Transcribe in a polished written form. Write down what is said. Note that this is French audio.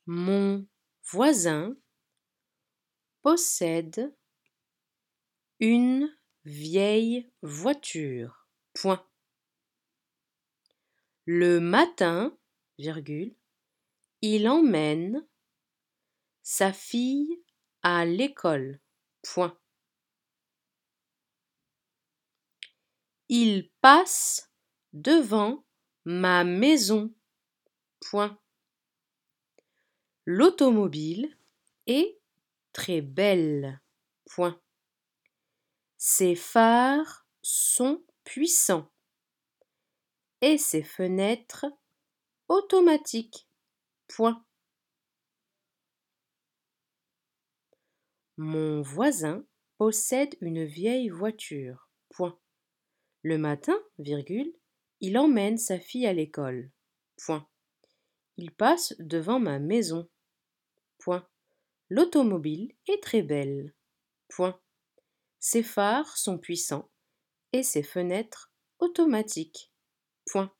Mon voisin possède une vieille voiture. Point. Le matin, virgule, il emmène sa fille à l'école. Point. Il passe devant ma maison. Point. L'automobile est très belle. Point. Ses phares sont puissants et ses fenêtres automatiques. Point. Mon voisin possède une vieille voiture. Point. Le matin, virgule, il emmène sa fille à l'école. Point. Il passe devant ma maison. Point. L'automobile est très belle. Point. Ses phares sont puissants et ses fenêtres automatiques. Point.